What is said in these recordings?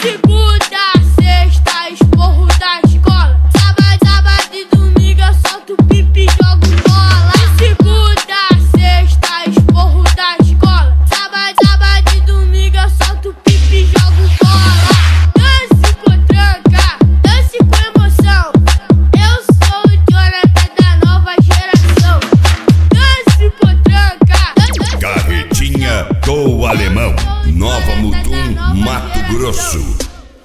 segunda, sexta, esporro da escola. Sábado e domingo eu solto pipi e jogo bola. Segunda, sexta, esporro da escola. Sábado e domingo eu solto pipi e jogo bola. Dance com tranca, dance com emoção. Eu sou o Jonathan da nova geração. Dance com tranca, Carretinha do Alemão, Nova Mutum, Mato Grosso.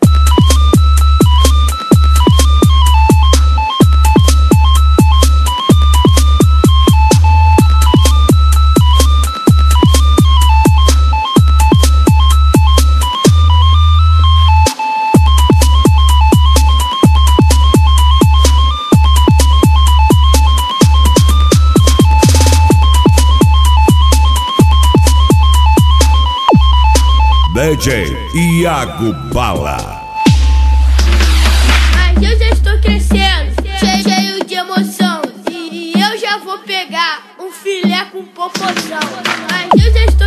DJ Iago Bala. Mas eu já estou crescendo, cheio de emoção. E eu já vou pegar um filé com popozão. Mas eu já estou